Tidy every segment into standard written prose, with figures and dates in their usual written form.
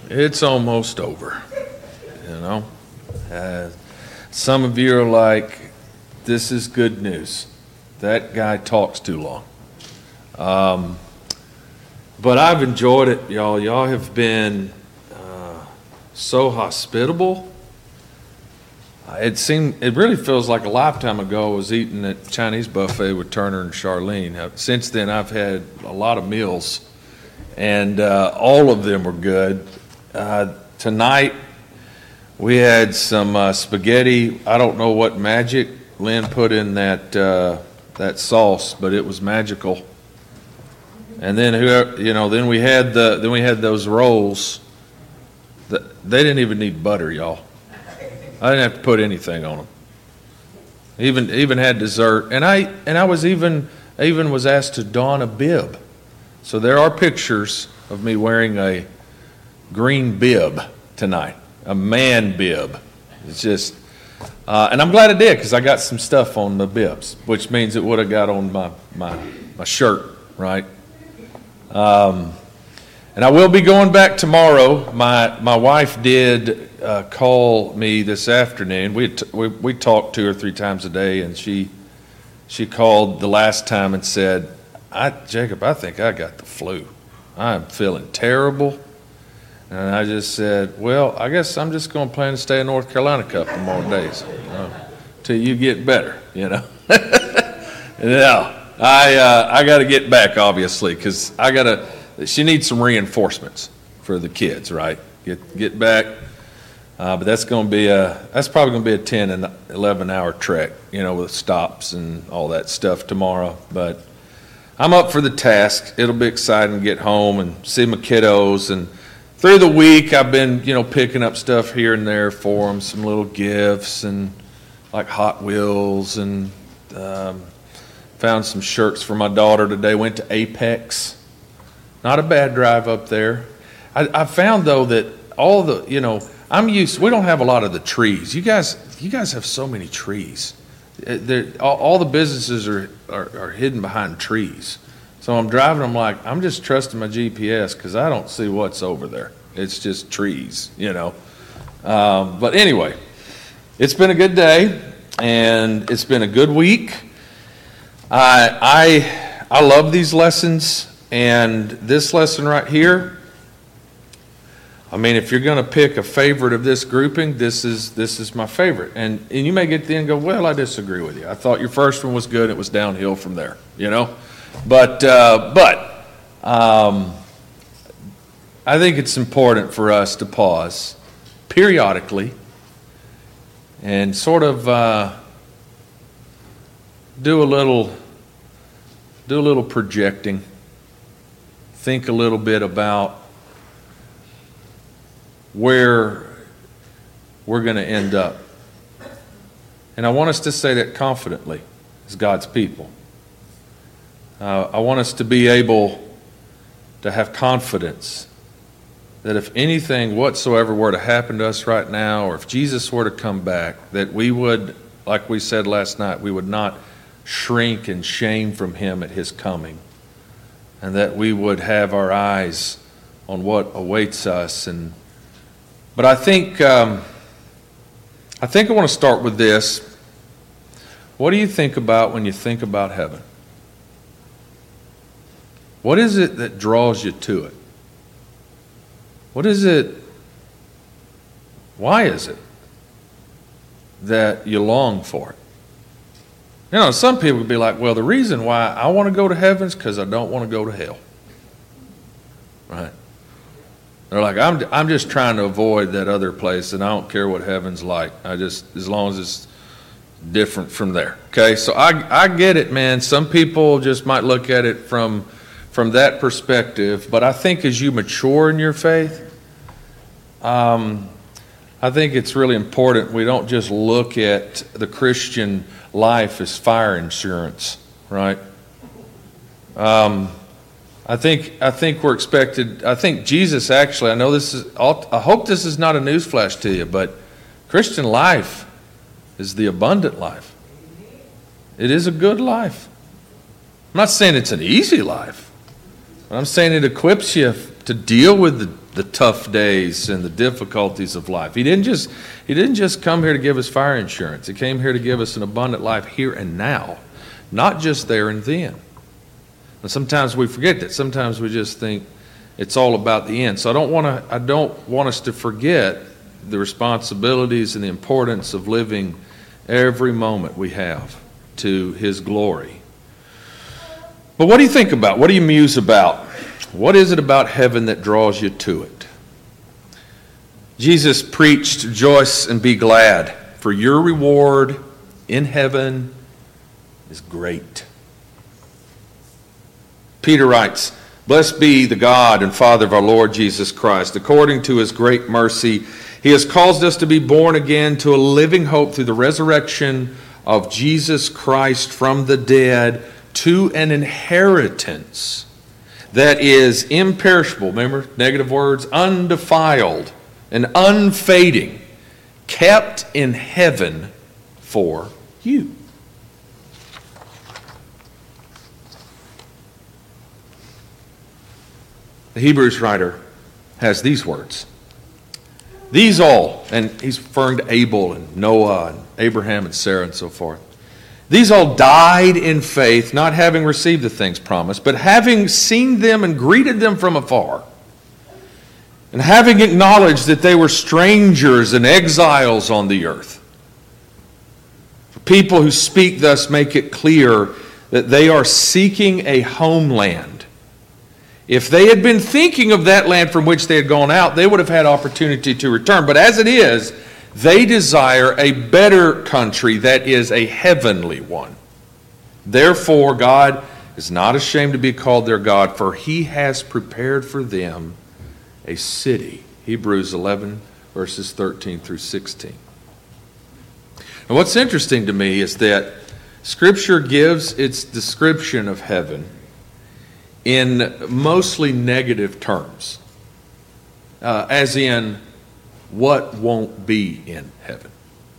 It's almost over, you know. Some of you are like, this is good news. That guy talks too long. But I've enjoyed it, y'all. Y'all have been so hospitable. It really feels like a lifetime ago I was eating at Chinese buffet with Turner and Charlene. Since then, I've had a lot of meals, and all of them were good. Tonight, we had some spaghetti. I don't know what magic Lynn put in that sauce, but it was magical. And then then we had those rolls. They didn't even need butter, y'all. I didn't have to put anything on them. Even had dessert, and I was asked to don a bib. So there are pictures of me wearing a green bib tonight, a man bib. It's just, and I'm glad I did because I got some stuff on the bibs, which means it would have got on my shirt, right? And I will be going back tomorrow. My wife did call me this afternoon. We talked 2 or 3 times a day, and she called the last time and said, Jacob, I think I got the flu. I'm feeling terrible. And I just said, well, I guess I'm just going to plan to stay in North Carolina a couple more days till you get better, you know. Yeah, I got to get back, obviously, because she needs some reinforcements for the kids, right? Get back. But that's probably going to be a 10 and 11 hour trek, you know, with stops and all that stuff tomorrow. But I'm up for the task. It'll be exciting to get home and see my kiddos. And through the week, I've been, picking up stuff here and there for them, some little gifts and like Hot Wheels, and found some shirts for my daughter today. Went to Apex. Not a bad drive up there. I found though that all the, we don't have a lot of the trees. You guys have so many trees. All the businesses are hidden behind trees. So I'm driving, I'm like, I'm just trusting my GPS because I don't see what's over there. It's just trees, But anyway, it's been a good day, and it's been a good week. I love these lessons, and this lesson right here, I mean, if you're going to pick a favorite of this grouping, this is my favorite. And you may get to the end and go, well, I disagree with you. I thought your first one was good. It was downhill from there, But I think it's important for us to pause periodically and sort of do a little projecting. Think a little bit about where we're going to end up. And I want us to say that confidently as God's people. I want us to be able to have confidence that if anything whatsoever were to happen to us right now, or if Jesus were to come back, that we would, like we said last night, we would not shrink in shame from him at his coming, and that we would have our eyes on what awaits us. But I think I want to start with this. What do you think about when you think about heaven? What is it that draws you to it? What is it? Why is it that you long for it? Some people would be like, well, the reason why I want to go to heaven is because I don't want to go to hell. Right? They're like, I'm just trying to avoid that other place, and I don't care what heaven's like. As long as it's different from there. Okay, so I get it, man. Some people just might look at it from that perspective, but I think as you mature in your faith, I think it's really important we don't just look at the Christian life as fire insurance, right? I think we're expected. I think Jesus actually. I hope this is not a newsflash to you, but Christian life is the abundant life. It is a good life. I'm not saying it's an easy life, but I'm saying it equips you to deal with the the tough days and the difficulties of life. He didn't just come here to give us fire insurance. He came here to give us an abundant life here and now, not just there and then. And sometimes we forget that. Sometimes we just think it's all about the end. So I don't want us to forget the responsibilities and the importance of living every moment we have to His glory. But what do you think about? What do you muse about? What is it about heaven that draws you to it? Jesus preached, "Rejoice and be glad, for your reward in heaven is great." Peter writes, "Blessed be the God and Father of our Lord Jesus Christ. According to His great mercy, He has caused us to be born again to a living hope through the resurrection of Jesus Christ from the dead, to an inheritance that is imperishable," remember, negative words, "undefiled and unfading, kept in heaven for you." The Hebrews writer has these words. "These all," and he's referring to Abel and Noah and Abraham and Sarah and so forth, "these all died in faith, not having received the things promised, but having seen them and greeted them from afar, and having acknowledged that they were strangers and exiles on the earth." For people who speak thus make it clear that they are seeking a homeland. If they had been thinking of that land from which they had gone out, they would have had opportunity to return. But as it is, they desire a better country that is a heavenly one. Therefore, God is not ashamed to be called their God, for He has prepared for them a city. Hebrews 11, verses 13 through 16. And what's interesting to me is that Scripture gives its description of heaven in mostly negative terms, as in what won't be in heaven.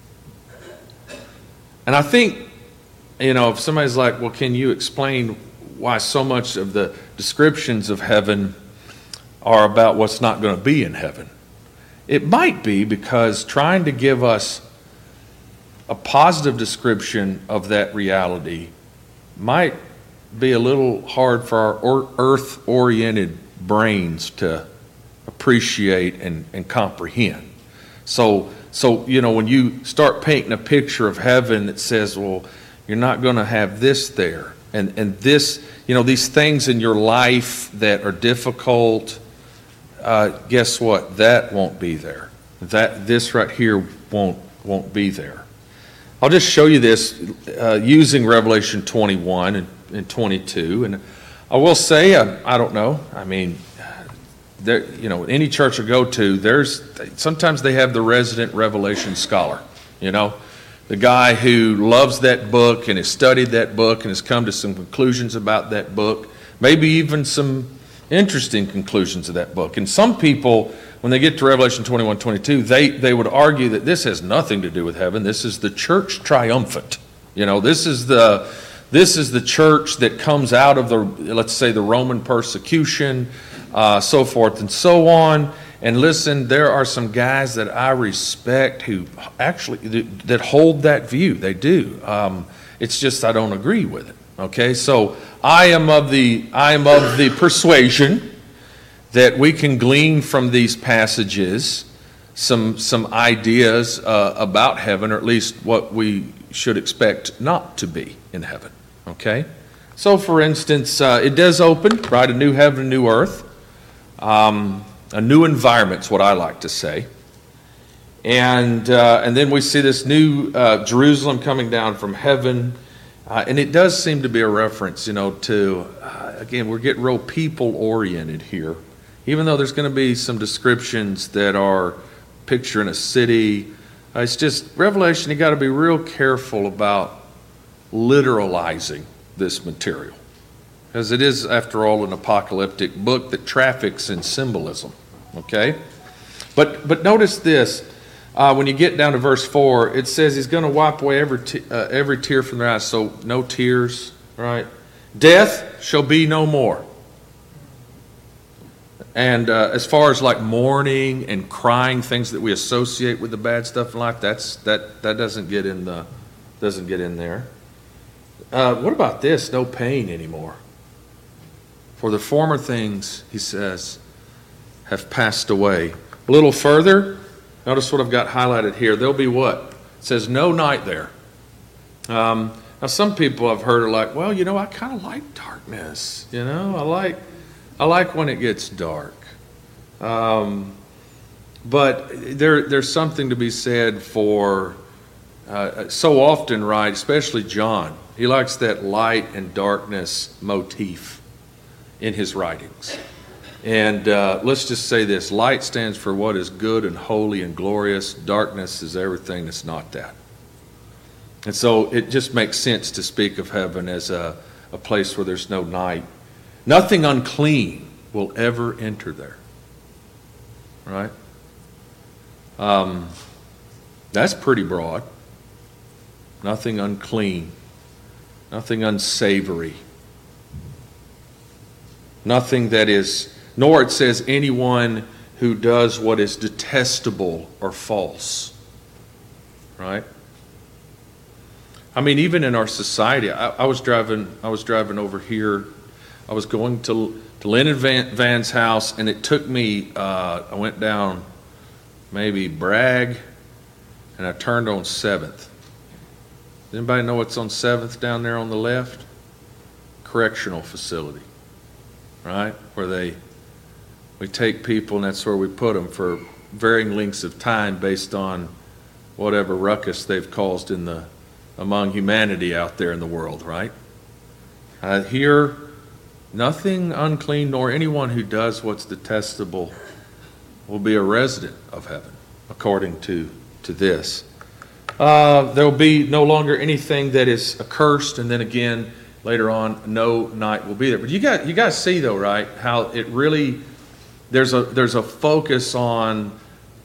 And I think, if somebody's like, well, can you explain why so much of the descriptions of heaven are about what's not going to be in heaven? It might be because trying to give us a positive description of that reality might be a little hard for our earth-oriented brains to appreciate and comprehend. So when you start painting a picture of heaven that says, well, you're not going to have this there, and this, these things in your life that are difficult, guess what? That won't be there. This right here won't be there. I'll just show you this using Revelation 21 and 22, and I will say, I don't know. I mean, there, any church I go to, sometimes they have the resident Revelation scholar. The guy who loves that book and has studied that book and has come to some conclusions about that book, maybe even some interesting conclusions of that book. And some people, when they get to Revelation 21, 22, they would argue that this has nothing to do with heaven. This is the church triumphant. This is the church that comes out of the Roman persecution, so forth and so on. And listen, there are some guys that I respect who actually that hold that view. They do. It's just I don't agree with it. Okay, so I am of the persuasion that we can glean from these passages some ideas about heaven, or at least what we should expect not to be in heaven. Okay? So, for instance, it does open, right, a new heaven, a new earth. A new environment's what I like to say. And then we see this new Jerusalem coming down from heaven. And it does seem to be a reference, to, again, we're getting real people-oriented here. Even though there's going to be some descriptions that are picturing a city, it's just, Revelation, you got to be real careful about literalizing this material, because it is, after all, an apocalyptic book that traffics in symbolism. Okay, but notice this: when you get down to verse 4, it says He's going to wipe away every tear from their eyes. So no tears, right? Death shall be no more. And as far as like mourning and crying, things that we associate with the bad stuff in life, that doesn't get in there. What about this? No pain anymore. For the former things, he says, have passed away. A little further, notice what I've got highlighted here. There'll be what? It says no night there. Now some people I've heard are like, well, I kind of like darkness. I like when it gets dark. But there's something to be said for so often, right, especially John, he likes that light and darkness motif in his writings. And let's just say this: light stands for what is good and holy and glorious. Darkness is everything that's not that. And so it just makes sense to speak of heaven as a place where there's no night. Nothing unclean will ever enter there. Right? That's pretty broad. Nothing unclean. Nothing unsavory. Nothing that is, nor it says anyone who does what is detestable or false. Right? I mean, even in our society, I was driving over here. I was going to Lynn and Van's house, and it took me, I went down maybe Bragg, and I turned on 7th. Does anybody know what's on 7th down there on the left? Correctional facility, right? Where we take people, and that's where we put them for varying lengths of time based on whatever ruckus they've caused among humanity out there in the world, right? Here, nothing unclean nor anyone who does what's detestable will be a resident of heaven, according to this. There will be no longer anything that is accursed, and then again, later on, no night will be there. But you guys see, though, right, how it really, there's a focus on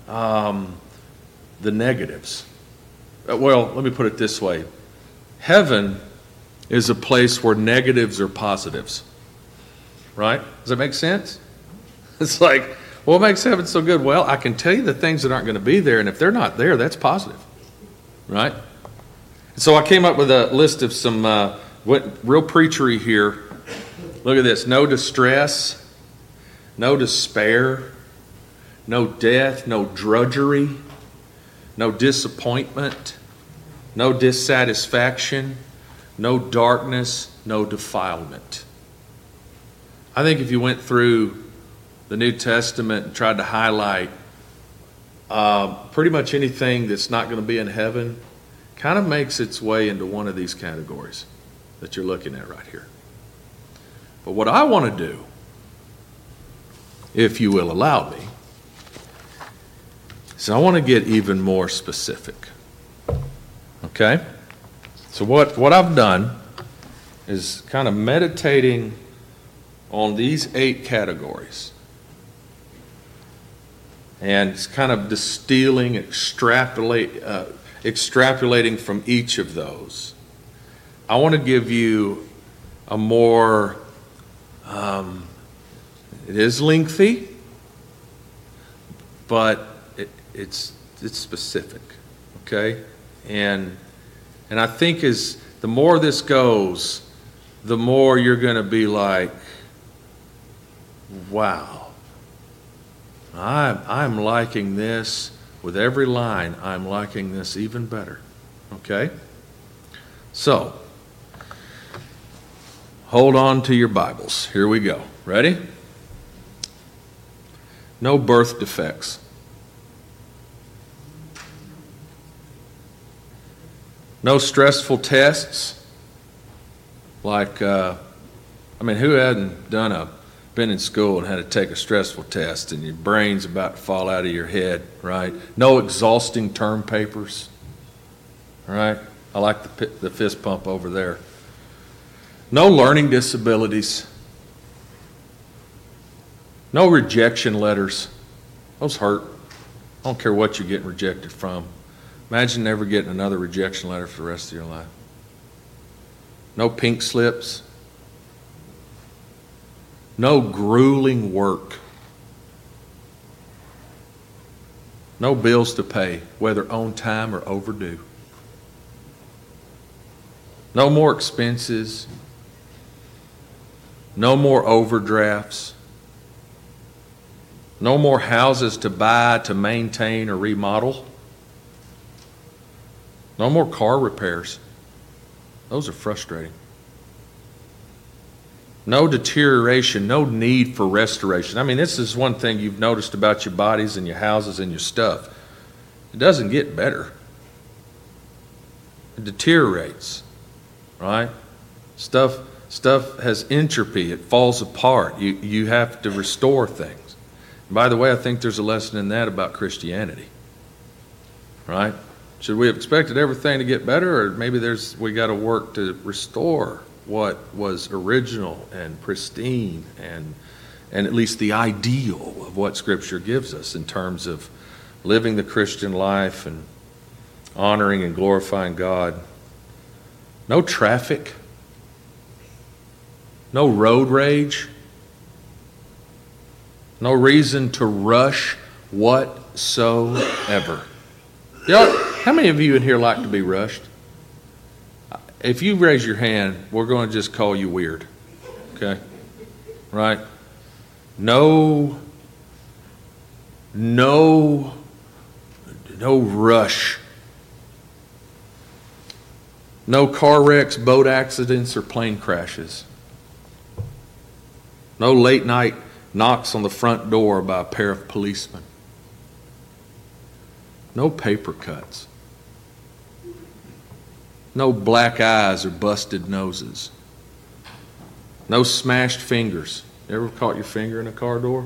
the negatives. Well, let me put it this way. Heaven is a place where negatives are positives. Right? Does that make sense? It's like, what makes heaven so good? Well, I can tell you the things that aren't going to be there, and if they're not there, that's positive. Right? So I came up with a list of some real preachery here. Look at this. No distress, no despair, no death, no drudgery, no disappointment, no dissatisfaction, no darkness, no defilement. I think if you went through the New Testament and tried to highlight pretty much anything that's not going to be in heaven, kind of makes its way into one of these categories that you're looking at right here. But what I want to do, if you will allow me, is I want to get even more specific. Okay? So what I've done is kind of meditating on these 8 categories. And it's kind of distilling, extrapolating from each of those. I want to give you a more, it is lengthy, but it's specific, okay? And I think the more this goes, the more you're going to be like, wow, I'm liking this. With every line, I'm liking this even better. Okay? So, hold on to your Bibles. Here we go. Ready? No birth defects. No stressful tests. Like, who hadn't been in school and had to take a stressful test and your brain's about to fall out of your head, right? No exhausting term papers, right? I like the fist pump over there. No learning disabilities. No rejection letters. Those hurt. I don't care what you're getting rejected from. Imagine never getting another rejection letter for the rest of your life. No pink slips. No grueling work. No bills to pay, whether on time or overdue. No more expenses. No more overdrafts. No more houses to buy, to maintain, or remodel. No more car repairs. Those are frustrating. No deterioration, no need for restoration. I mean, this is one thing you've noticed about your bodies and your houses and your stuff. It doesn't get better. It deteriorates, right? Stuff has entropy. It falls apart. You have to restore things. And by the way, I think there's a lesson in that about Christianity, right? Should we have expected everything to get better, or maybe we got to work to restore what was original and pristine and at least the ideal of what Scripture gives us in terms of living the Christian life and honoring and glorifying God. No traffic. No road rage. No reason to rush whatsoever. How many of you in here like to be rushed? If you raise your hand, we're going to just call you weird. Okay? Right? No rush. No car wrecks, boat accidents, or plane crashes. No late night knocks on the front door by a pair of policemen. No paper cuts. No black eyes or busted noses. No smashed fingers. You ever caught your finger in a car door?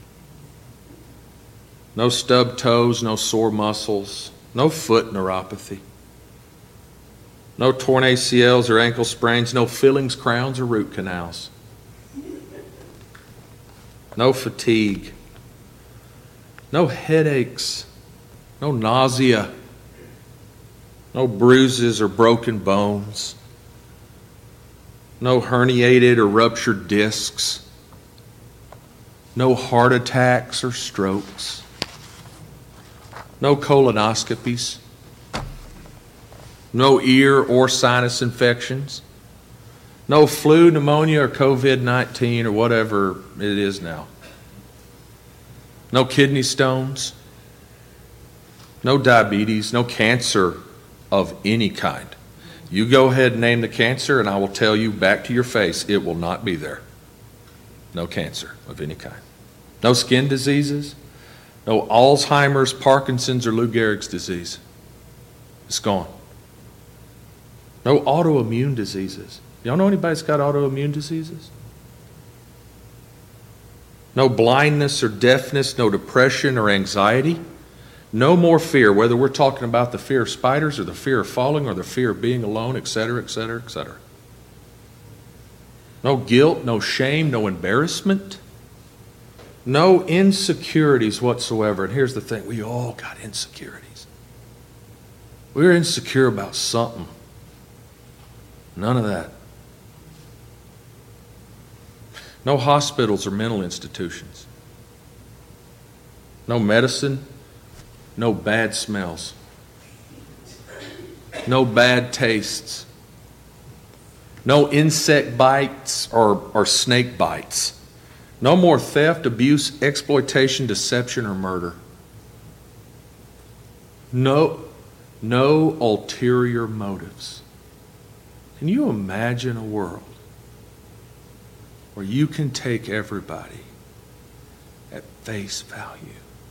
No stubbed toes, no sore muscles, no foot neuropathy. No torn ACLs or ankle sprains, no fillings, crowns, or root canals. No fatigue. No headaches. No nausea. No bruises or broken bones. No herniated or ruptured discs. No heart attacks or strokes. No colonoscopies. No ear or sinus infections. No flu, pneumonia, or COVID-19 or whatever it is now. No kidney stones. No diabetes. No cancer of any kind. You go ahead and name the cancer, and I will tell you back to your face, it will not be there. No cancer of any kind. No skin diseases. No Alzheimer's, Parkinson's, or Lou Gehrig's disease. It's gone. No autoimmune diseases. Y'all know anybody that's got autoimmune diseases? No blindness or deafness, no depression or anxiety. No more fear, whether we're talking about the fear of spiders or the fear of falling or the fear of being alone, etc., etc., etc. No guilt, no shame, no embarrassment. No insecurities whatsoever. And here's the thing, we all got insecurities. We're insecure about something. None of that. No hospitals or mental institutions. No medicine. No bad smells. No bad tastes. No insect bites or snake bites. No more theft, abuse, exploitation, deception, or murder. No ulterior motives. Can you imagine a world where you can take everybody at face value?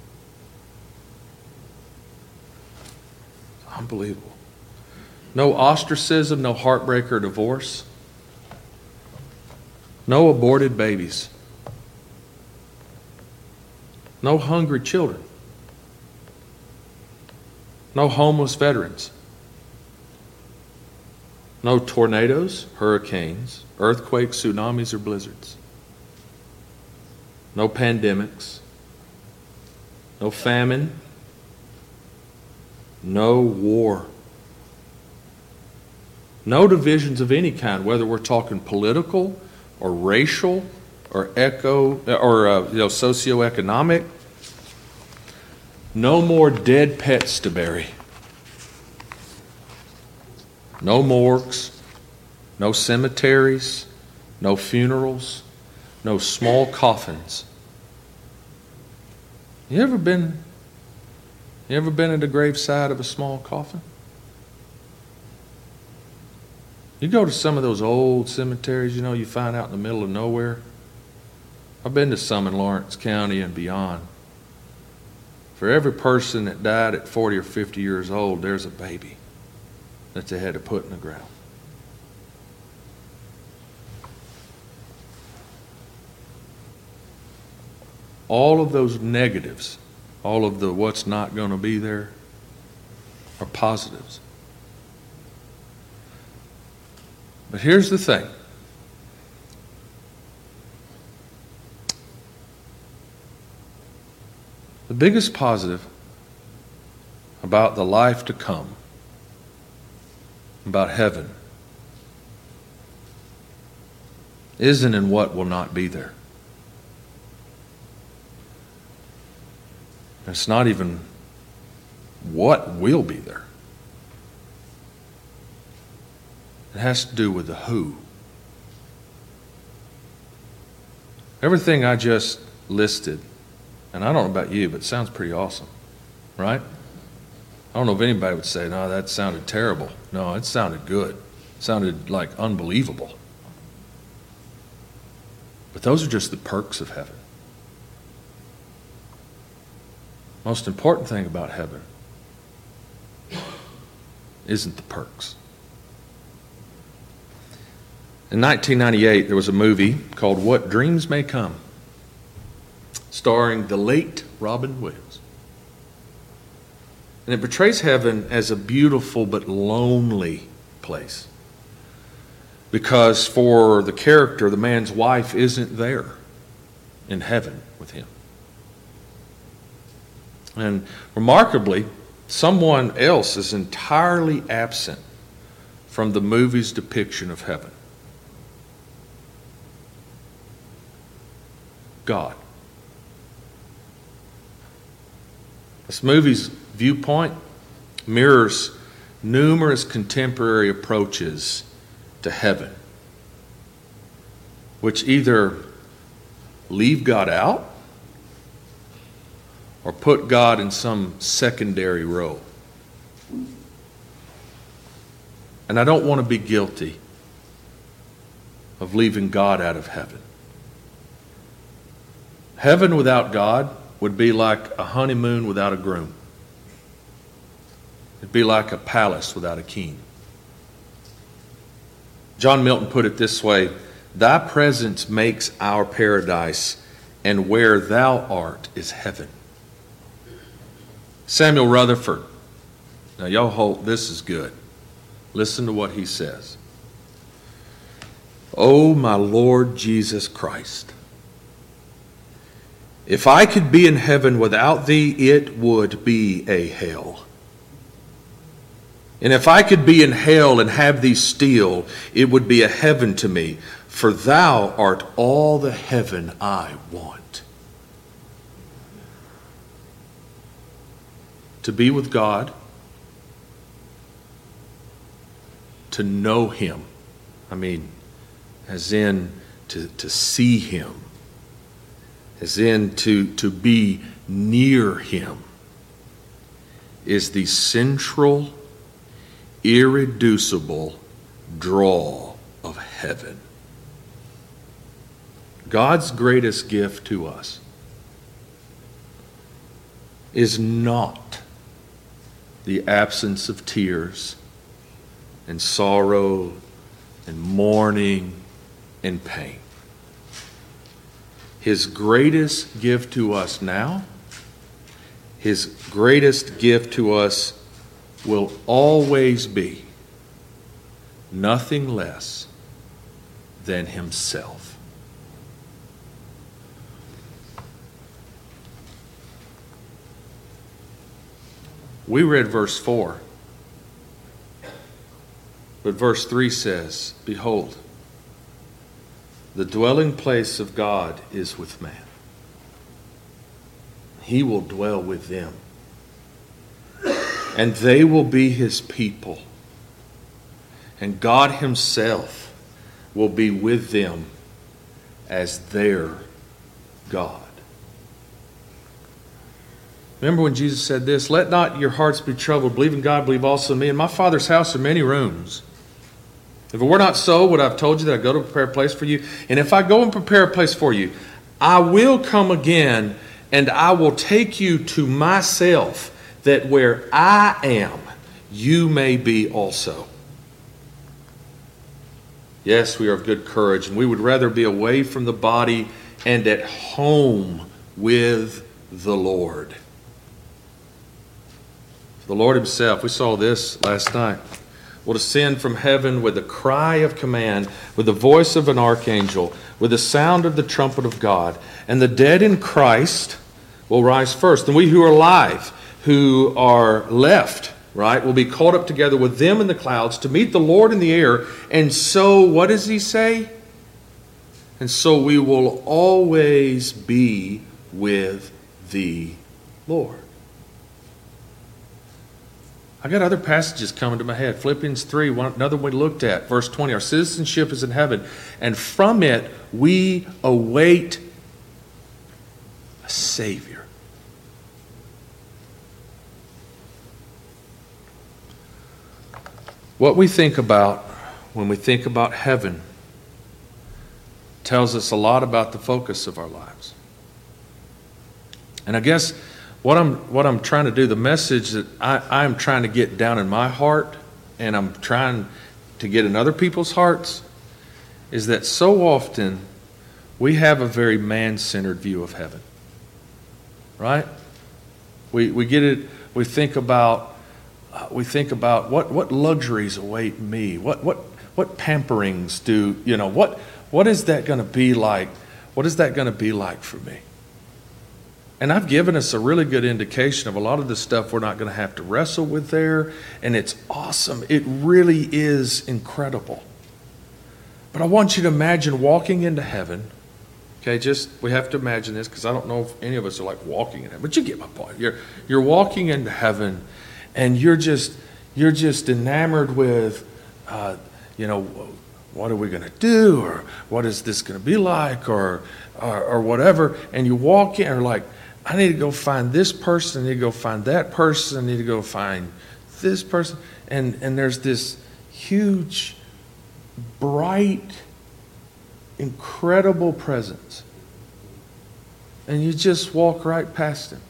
Unbelievable. No ostracism, no heartbreak or divorce. No aborted babies. No hungry children. No homeless veterans. No tornadoes, hurricanes, earthquakes, tsunamis, or blizzards. No pandemics. No famine. No war. No divisions of any kind, whether we're talking political or racial or socioeconomic. No more dead pets to bury. No morgues, no cemeteries, no funerals, no small coffins. You ever been at the graveside of a small coffin? You go to some of those old cemeteries, you find out in the middle of nowhere. I've been to some in Lawrence County and beyond. For every person that died at 40 or 50 years old, there's a baby that they had to put in the ground. All of those negatives, all of the what's not going to be there, are positives. But here's the thing. The biggest positive about the life to come, about heaven, isn't in what will not be there. It's not even what will be there. It has to do with the who. Everything I just listed, and I don't know about you, but it sounds pretty awesome, right? I don't know if anybody would say, no, that sounded terrible. No, it sounded good. It sounded like unbelievable. But those are just the perks of heaven. Most important thing about heaven isn't the perks. In 1998, there was a movie called What Dreams May Come, starring the late Robin Williams. And it portrays heaven as a beautiful but lonely place. Because for the character, the man's wife isn't there in heaven with him. And remarkably, someone else is entirely absent from the movie's depiction of heaven. God. This movie's viewpoint mirrors numerous contemporary approaches to heaven, which either leave God out or put God in some secondary role. And I don't want to be guilty of leaving God out of heaven. Heaven without God would be like a honeymoon without a groom. It'd be like a palace without a king. John Milton put it this way: thy presence makes our paradise, and where thou art is heaven. Samuel Rutherford. Now y'all hold, this is good. Listen to what he says. O my Lord Jesus Christ, if I could be in heaven without thee, it would be a hell. And if I could be in hell and have thee still, it would be a heaven to me, for thou art all the heaven I want. To be with God, to know Him, as in to see Him, as in to be near Him, is the central, irreducible draw of heaven. God's greatest gift to us is not the absence of tears and sorrow and mourning and pain. His greatest gift to us now, His greatest gift to us will always be nothing less than Himself. We read verse 4, but verse 3 says, behold, the dwelling place of God is with man. He will dwell with them. And they will be his people. And God himself will be with them as their God. Remember when Jesus said this, "Let not your hearts be troubled. Believe in God, believe also in me. In my Father's house are many rooms. If it were not so, would I have told you that I go to prepare a place for you? And if I go and prepare a place for you, I will come again, and I will take you to myself, that where I am, you may be also." Yes, we are of good courage, and we would rather be away from the body and at home with the Lord. The Lord himself, we saw this last night, will descend from heaven with a cry of command, with the voice of an archangel, with the sound of the trumpet of God. And the dead in Christ will rise first. And we who are alive, who are left, right, will be caught up together with them in the clouds to meet the Lord in the air. And so, what does he say? And so we will always be with the Lord. I got other passages coming to my head. Philippians 3, another one we looked at, verse 20. Our citizenship is in heaven, and from it we await a Savior. What we think about when we think about heaven tells us a lot about the focus of our lives. And I guess what I'm trying to do, the message that I'm trying to get down in my heart, and I'm trying to get in other people's hearts, is that so often we have a very man-centered view of heaven. Right? We get it. We think about what luxuries await me. What pamperings do what is that going to be like? What is that going to be like for me? And I've given us a really good indication of a lot of the stuff we're not going to have to wrestle with there. And it's awesome. It really is incredible. But I want you to imagine walking into heaven. Okay, we have to imagine this, because I don't know if any of us are like walking in heaven. But you get my point. You're walking into heaven, and you're just enamored with, what are we going to do? Or what is this going to be like? Or whatever. And you walk in, or like, I need to go find this person, I need to go find that person, I need to go find this person. And there's this huge, bright, incredible presence. And you just walk right past him.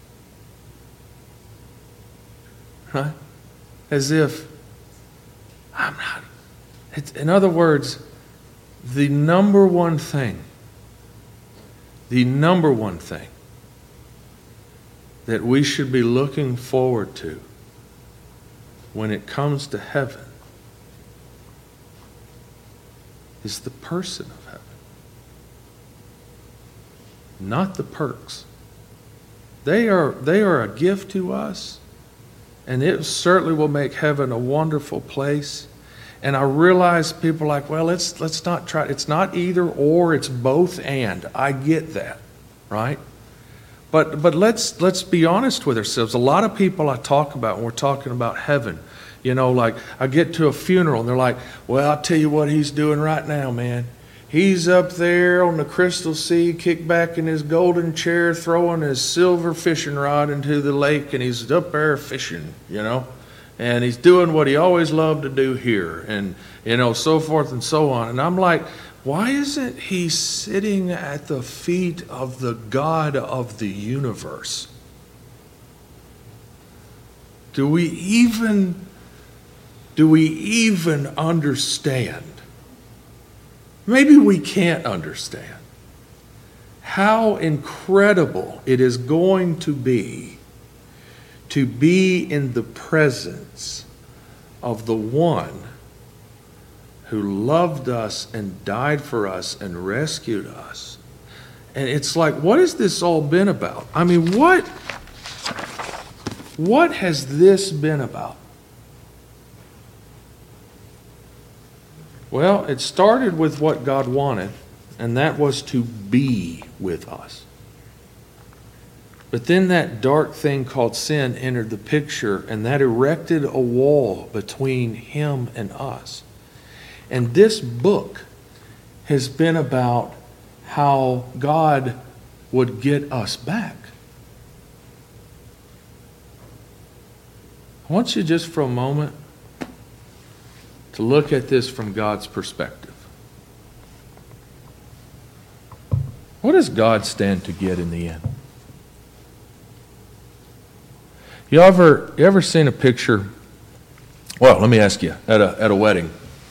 Right? As if, I'm not. In other words, the number one thing that we should be looking forward to when it comes to heaven is the person of heaven, not the perks. They are a gift to us, and it certainly will make heaven a wonderful place. And I realize people are like, well, let's not try. It's not either or, it's both and. I get that, right? But let's be honest with ourselves. A lot of people I talk about when we're talking about heaven, like I get to a funeral and they're like, well, I'll tell you what he's doing right now, man. He's up there on the crystal sea, kicked back in his golden chair, throwing his silver fishing rod into the lake, and he's up there fishing, and he's doing what he always loved to do here, and so forth and so on. And I'm like, why isn't he sitting at the feet of the God of the universe? Do we even understand? Maybe we can't understand how incredible it is going to be in the presence of the one who loved us and died for us and rescued us. And it's like, what has this all been about? I mean, what has this been about? Well, it started with what God wanted, and that was to be with us. But then that dark thing called sin entered the picture, and that erected a wall between him and us. And this book has been about how God would get us back. I want you just for a moment to look at this from God's perspective. What does God stand to get in the end? You ever seen a picture? Well, let me ask you, at a wedding.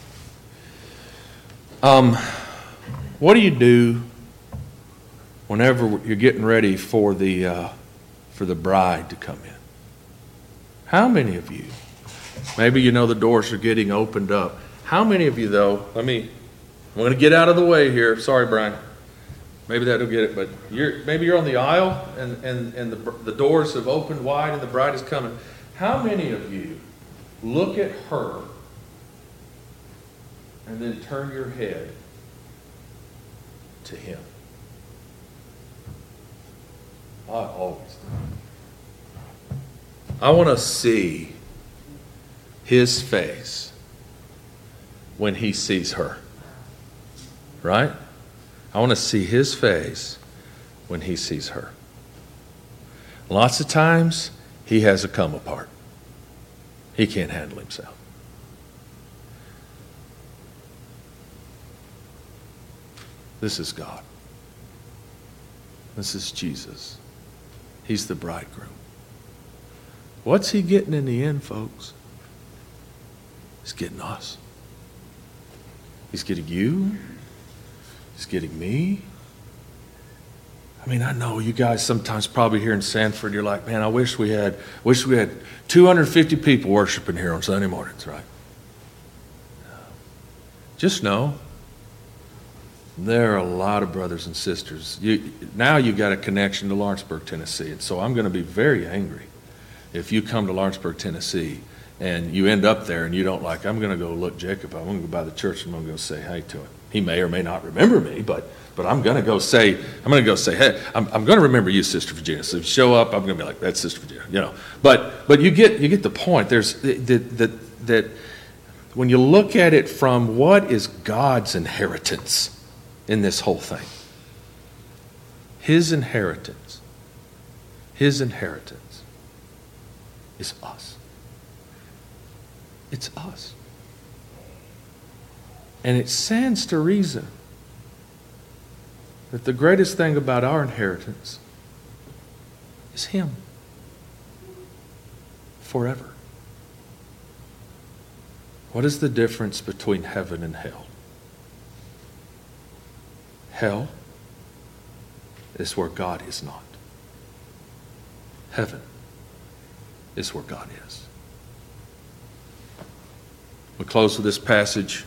What do you do whenever you're getting ready for the bride to come in? How many of you, maybe you know the doors are getting opened up. How many of you, though, I'm going to get out of the way here. Sorry, Brian. Maybe that'll get it, but maybe you're on the aisle and the doors have opened wide and the bride is coming. How many of you look at her and then turn your head to him? I always do. I want to see his face when he sees her. Right? I want to see his face when he sees her. Lots of times, he has a come apart. He can't handle himself. This is God. This is Jesus. He's the bridegroom. What's he getting in the end, folks? He's getting us. He's getting you. He's getting me. I mean, I know you guys sometimes probably here in Sanford, you're like, man, I wish we had 250 people worshiping here on Sunday mornings, right? Just know, there are a lot of brothers and sisters. Now you've got a connection to Lawrenceburg, Tennessee, and so I'm going to be very angry if you come to Lawrenceburg, Tennessee, and you end up there and you don't like, I'm going to go look Jacob, I'm going to go by the church, and I'm going to go say hi to him. He may or may not remember me, but I'm going to go say, hey, I'm going to remember you, Sister Virginia. So if you show up, I'm going to be like, that's Sister Virginia, you know. But you get the point. There's that when you look at it from what is God's inheritance in this whole thing. His inheritance is us. It's us. And it stands to reason that the greatest thing about our inheritance is him. Forever. What is the difference between heaven and hell? Hell is where God is not. Heaven is where God is. We close with this passage.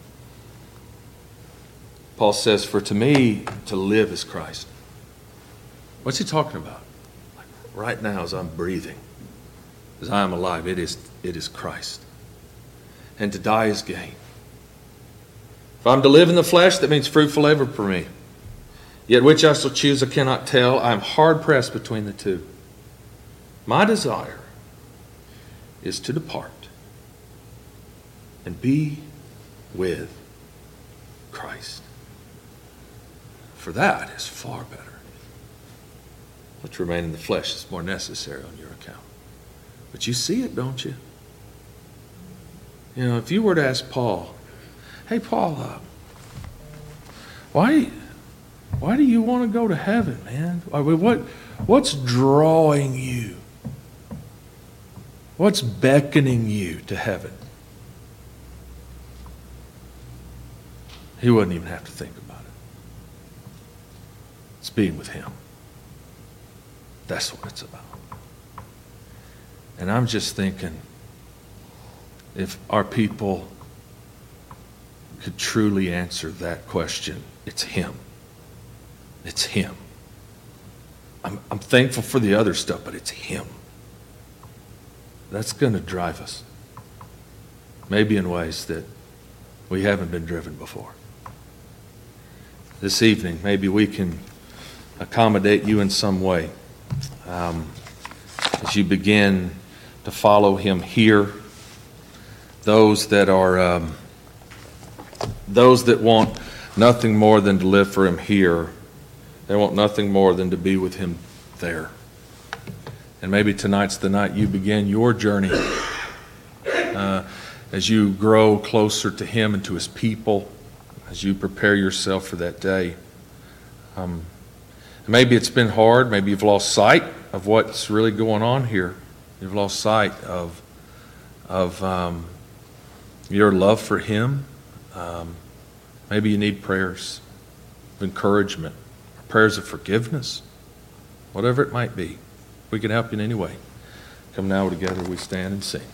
Paul says, for to me, to live is Christ. What's he talking about? Like right now as I'm breathing, as I am alive, it is Christ. And to die is gain. If I'm to live in the flesh, that means fruitful labor for me. Yet which I shall choose, I cannot tell. I am hard pressed between the two. My desire is to depart and be with Christ. For that is far better. What remain in the flesh is more necessary on your account. But you see it, don't you? You know, if you were to ask Paul, hey, Paul, why do you want to go to heaven, man? What's drawing you? What's beckoning you to heaven? He wouldn't even have to think about it. It's being with him. That's what it's about. And I'm just thinking, if our people could truly answer that question, it's him. It's him. I'm thankful for the other stuff, but it's him. That's going to drive us. Maybe in ways that we haven't been driven before. This evening, maybe we can accommodate you in some way. as you begin to follow Him here. Those that want nothing more than to live for Him here, they want nothing more than to be with Him there. And maybe tonight's the night you begin your journey as you grow closer to Him and to His people, as you prepare yourself for that day. Maybe it's been hard. Maybe you've lost sight of what's really going on here. You've lost sight of your love for Him. Maybe you need prayers of encouragement, prayers of forgiveness, whatever it might be. We can help you in any way. Come now together, we stand and sing.